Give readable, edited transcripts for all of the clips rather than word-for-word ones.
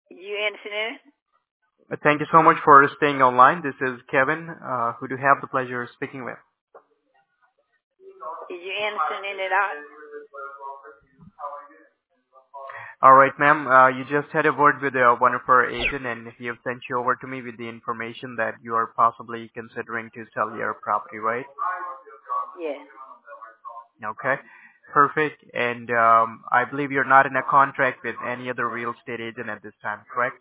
You interested in it? Thank you so much for staying online. This is Kevin, who do you have the pleasure of speaking with. Is you interested in it all? All right, ma'am. You just had a word with one of our agent, and he have sent you over to me with the information that you are possibly considering to sell your property, right? Yeah. Okay. Perfect. And I believe you're not in a contract with any other real estate agent at this time, correct?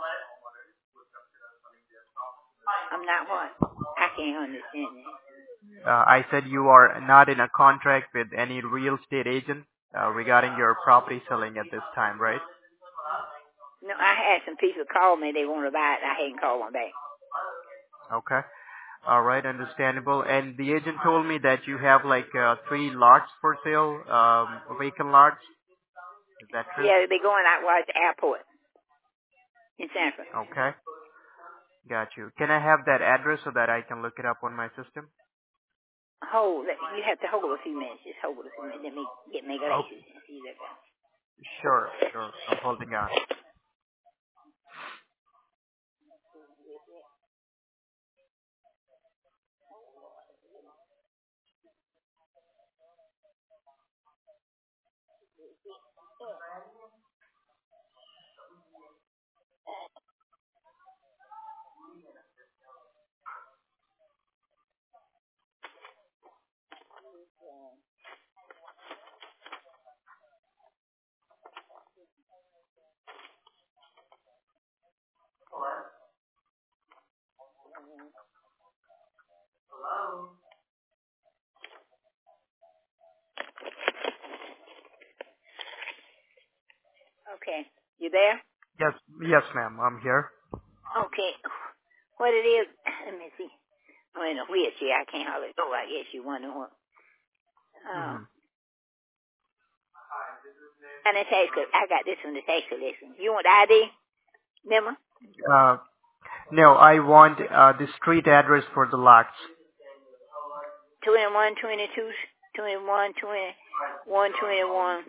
I'm not what? I can't understand that. I said you are not in a contract with any real estate agent regarding your property selling at this time, right? No, I had some people call me. They want to buy it. I hadn't called them back. Okay. All right, understandable. And the agent told me that you have like 3 lots for sale, vacant lots. Is that true? Yeah, they going out where the airport in Sanford. Okay. Got you. Can I have that address so that I can look it up on my system? You have to hold a few minutes. Just hold a few minutes. Let me get my Oh, glasses and see that. sure. I'm holding on. Okay. You there? Yes, ma'am. I'm here. Okay. What it is, let me see. I'm in a wheelchair. I can't hardly go. I guess you wonder what. Hmm. And the I got this from the tax collection. You want the ID? Remember? No, I want the street address for the lots. 2122, 121,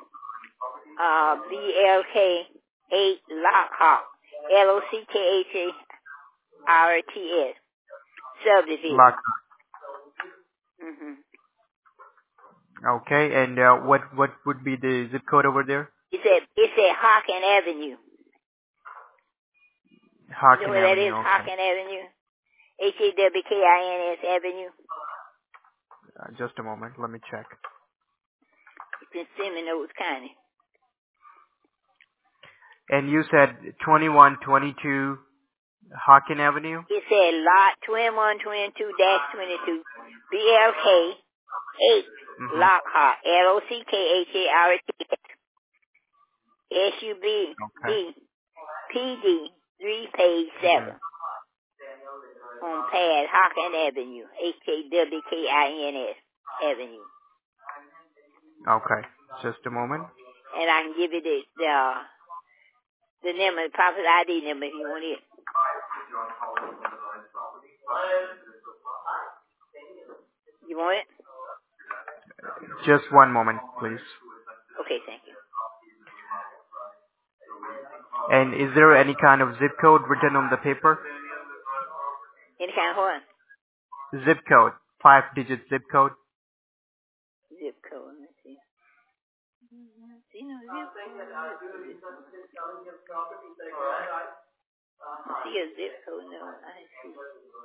BLK 8 Lockhart, LOCKHARTS, subdivision. Lot. Mm-hmm. Okay, and what would be the zip code over there? It's at Hawken Avenue. You know Hawken where that is? Avenue. Okay. Hawken Avenue? HAWKINS Avenue. Just a moment. Let me check. It's in Seminoles County. And you said 2122 Hawken Avenue? It said lot 2122-22, BLK 8 Mm-hmm. Lockhart, LOCKHARTS, SUB Okay. PD 3 page 7 Mm-hmm. on pad Hawken Avenue, HAWKINS Avenue. Okay. Just a moment. And I can give you the number, the property ID number if you want it. You want it? Just one moment, please. Okay, thank you. And is there any kind of zip code written on the paper? Any kind of what? Zip code. 5-digit zip code. Zip code, let's see. See no zip code. I see a zip code, no. I see.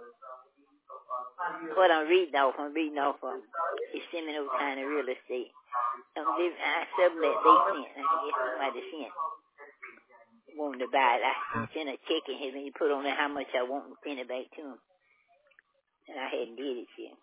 What I'm reading off of is Seminole County Real Estate. I submit they sent. I guess somebody sent. Wanted to buy it. I sent a check in here and you put on there how much I want and send it back to them. And I hadn't did it yet.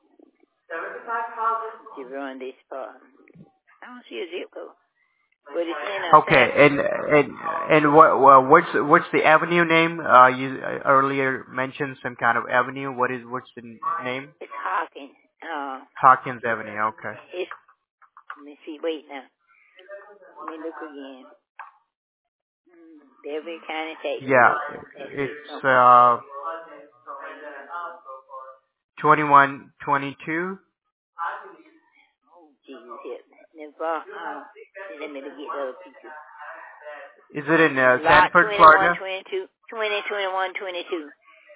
To run this part. I don't see a zip code. But it's in a Okay, and what's the avenue name? You earlier mentioned some kind of avenue. What's the name? It's Hawkins. Hawkins Avenue. Okay. Let me see. Wait now. Let me look again. Beverly County, Texas. Yeah, it's 2122. Oh, Jesus, help me. Never, let me get the other picture. Is it in Lot Sanford, 21, Florida? 22, 20, 21, 22.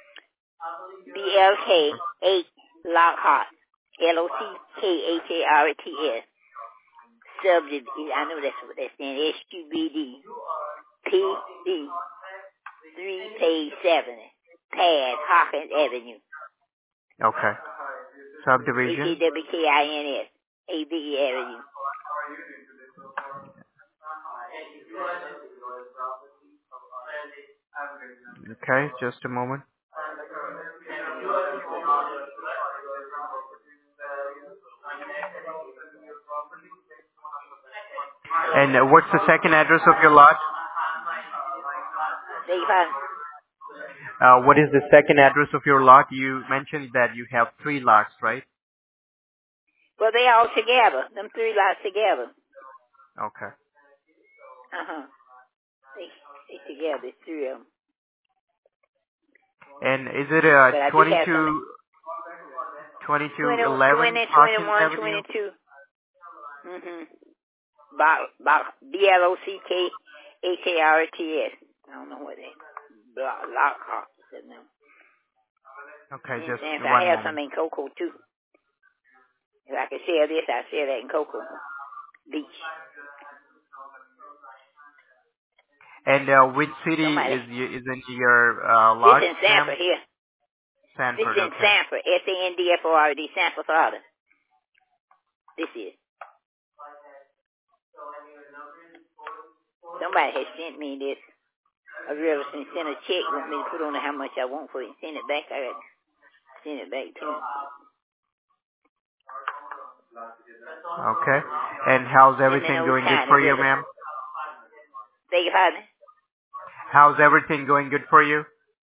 BLK 8 Lockhart. LOCKHARTS. Subdivision. I know that's what that's saying. SUBD. PD. 3 page 7. Pad Hawkins Avenue. Okay. Subdivision. HAWKINS. ABE Avenue. Okay, just a moment. And what's the second address of your lot? Beg your pardon? What is the second address of your lot? You mentioned that you have 3 lots, right? Well, they all together. Them 3 lots together. Okay. Uh-huh. They together. It's 3 of them. And is it But I do have some 2211 20, Hawkins 21, Avenue? 22. Mm-hmm. BLOCKHARTS. I don't know what that Lockhart said now. Okay, just I one have moment. some in Cocoa too. If I could sell this, I'd sell that in Cocoa Beach. And which city is in your This lot, in Sanford ma'am? here. Sanford, This is in okay. Sanford. SANDFORD, Sanford, Florida. This is. Somebody has sent me this. A realtor sent a check, want me to put on how much I want for it. Send it back. I got to send it back to him. Okay. And how's everything going good for you, ma'am? Beg your pardon? How's everything going good for you?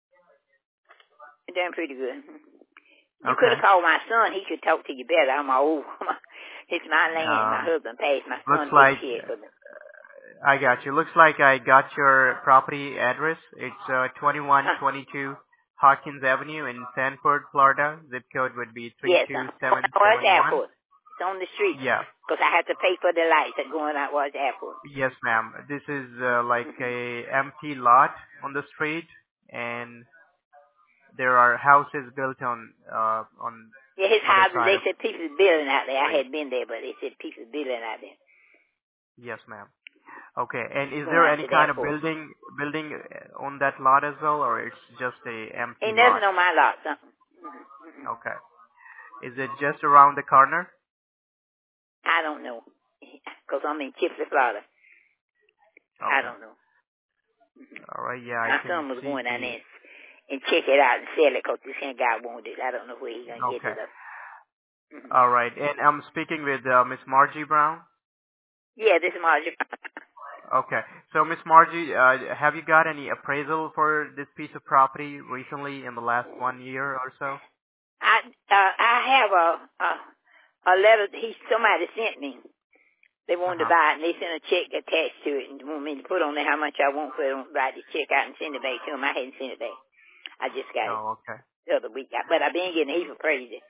Doing pretty good. You Okay. could have called my son. He could talk to you better. I'm old. It's my land. My husband passed. My son Looks like did for me. I got you. Looks like I got your property address. It's 2122 Hawkins Avenue in Sanford, Florida. Zip code would be Yes, 32771. Airport. It's on the street. Yeah. Because I have to pay for the lights that going out was Airport. Yes, ma'am. This is like a empty lot on the street, and there are houses built on Yeah, his other house, side they of said people building out there. I the street. had been there, but they said people building out there. Yes, ma'am. Okay. And is Going there out any to the kind of airport. building on that lot as well, or it's just a empty Ain't lot? nothing on my lot, something. Okay. Is it just around the corner? I don't know. Because I'm in Chipley, Florida. Okay. I don't know. All right. Yeah, I My can son was see going down the. there and check it out and sell it because this hand guy wanted it. I don't know where he's going to get Okay. it up. All right. And I'm speaking with Miss Margie Brown. Yeah, this is Marjorie. Okay. So, Miss Margie, have you got any appraisal for this piece of property recently in the last 1 year or so? I have a letter somebody sent me. They wanted to buy it, and they sent a check attached to it and want me to put on there how much I want for it, write the check out and send it back to them. I hadn't sent it back. I just got it Oh, okay. the other week. But I've been getting a heap of crazy.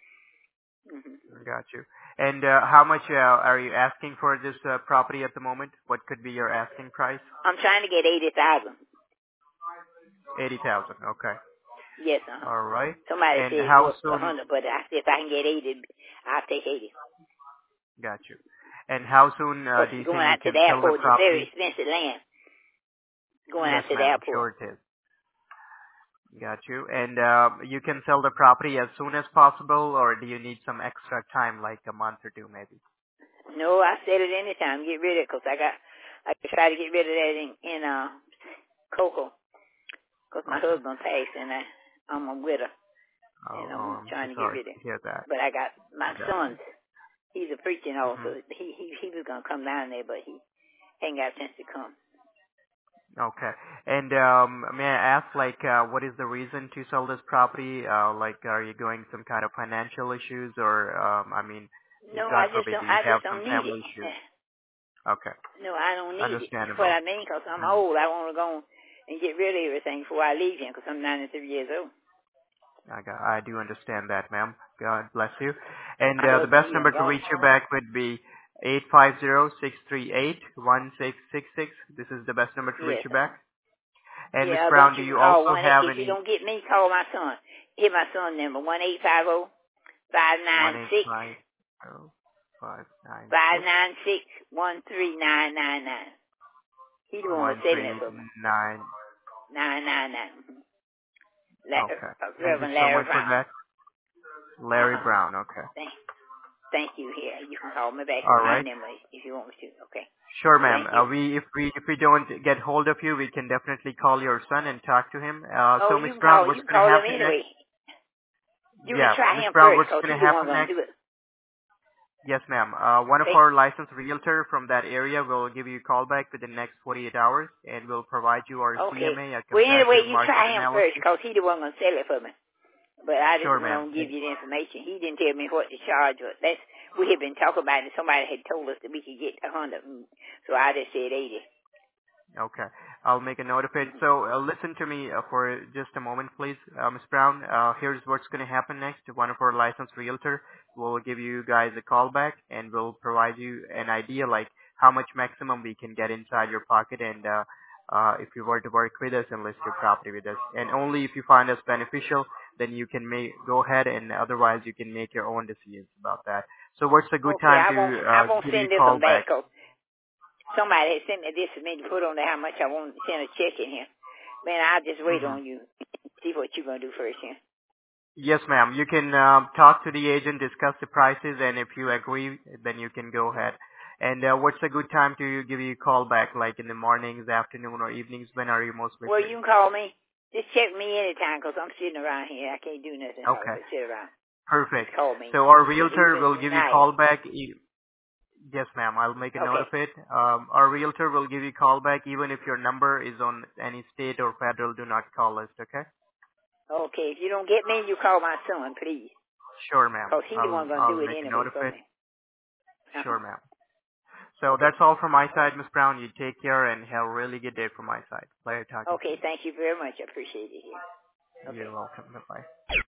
Got you. And how much are you asking for this property at the moment? What could be your asking price? I'm trying to get 80,000. 80,000. Okay. Yes, All right. Somebody And said it how was soon? 100, but I said if I can get 80, I'll take 80. Got you. And how soon do you Going think you out to can the sell the airport is very property? expensive land. Going Yes, out to the ma'am. airport. Sure it is. Got you. And you can sell the property as soon as possible, or do you need some extra time, like a month or two, maybe? No, I said it anytime. Get rid of it because I try to get rid of that in Cocoa because my husband passed and I'm a widow. And I'm I'm so trying to get sorry rid of to it. hear that. But I got my Got son. He's a preaching you. also. He was gonna come down there, but he ain't got a chance to come. Okay. And may I ask, like, what is the reason to sell this property? Like, are you going some kind of financial issues, or I mean, No, God I just forbid, don't. do you I have just don't some need family it. issues? Okay. No, I don't need it. That's what Understandable. I mean, because I'm old. I want to go and get rid of everything before I leave here, because I'm 93 years old. I do understand that, ma'am. God bless you. And My the husband, best he number done to gone. reach you back would be 850-638-1666. This is the best number to reach Yes. you back. And Miss Yeah, Brown, don't do you you call also one. have If you any don't get me, call my son. Hit my son's number 1-850-596 1-850-596 13999. He the one was selling it for me. 139. 999. Okay. Thank you Reverend so Larry much for Brown. that. Larry Brown. Okay. Thank you. Here, you can call me back All on my right. number if you want me to. Okay. Sure, ma'am. Thank you. If we don't get hold of you, we can definitely call your son and talk to him. So, Miss You can Brown, call. what's You can going to call him happen next? anyway. You can Yeah, try Miss him Brown, first what's because going to he's the one happen going to next? do it. Yes, ma'am. One of Okay. our licensed realtor from that area will give you a call back within the next 48 hours, and will provide you our Okay. CMA, a Well, anyway, comparative you market try him first analysis. because he's the one going to sell it for me. But I just Sure, went ma'am. on to give you the information. He didn't tell me what the charge was. We had been talking about it. Somebody had told us that we could get 100, so I just said 80. Okay. I'll make a note of it. So listen to me for just a moment, please. Ms. Brown, here's what's going to happen next. One of our licensed realtor will give you guys a call back and will provide you an idea like how much maximum we can get inside your pocket and if you were to work with us and list your property with us. And only if you find us beneficial, then you can go ahead, and otherwise you can make your own decisions about that. So what's a good Okay, time I to won't give you send a this call one back back? 'cause somebody had sent me this for me to put on there how much I want to send a check in here. Man, I'll just wait on you. See what you're going to do first here. Yes, ma'am. You can talk to the agent, discuss the prices, and if you agree, then you can go ahead. And what's a good time to give you a call back, like in the mornings, afternoon, or evenings? When are you mostly Well, free? you can call me. Just check me anytime 'cause I'm sitting around here. I can't do nothing Okay, but sit around. perfect. Just call me. So our realtor Even will give you a tonight. call back. Yes, ma'am. I'll make a note Okay. of it. Our realtor will give you a call back even if your number is on any state or federal do not call list, okay? Okay. If you don't get me, you call my son, please. Sure, ma'am. 'Cause he's the one going to I'll do it make a note anyway of for it. me. Sure, ma'am. So Okay. that's all from my side, Miss Brown. You take care and have a really good day from my side. Pleasure talking to Okay. Thank you very much. I appreciate it here. you. Okay. You're welcome. Bye-bye.